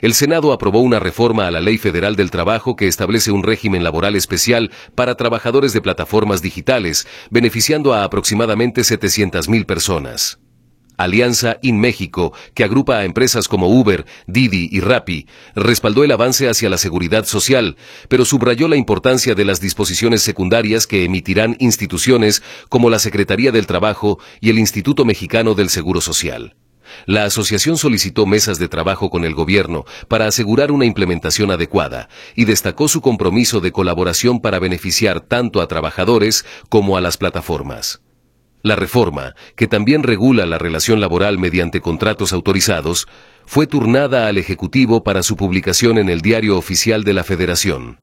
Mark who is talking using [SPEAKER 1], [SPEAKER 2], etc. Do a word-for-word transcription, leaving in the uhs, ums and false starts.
[SPEAKER 1] El Senado aprobó una reforma a la Ley Federal del Trabajo que establece un régimen laboral especial para trabajadores de plataformas digitales, beneficiando a aproximadamente setecientas mil personas. Alianza InMéxico, que agrupa a empresas como Uber, Didi y Rappi, respaldó el avance hacia la seguridad social, pero subrayó la importancia de las disposiciones secundarias que emitirán instituciones como la Secretaría del Trabajo y el Instituto Mexicano del Seguro Social. La asociación solicitó mesas de trabajo con el gobierno para asegurar una implementación adecuada y destacó su compromiso de colaboración para beneficiar tanto a trabajadores como a las plataformas. La reforma, que también regula la relación laboral mediante contratos autorizados, fue turnada al Ejecutivo para su publicación en el Diario Oficial de la Federación.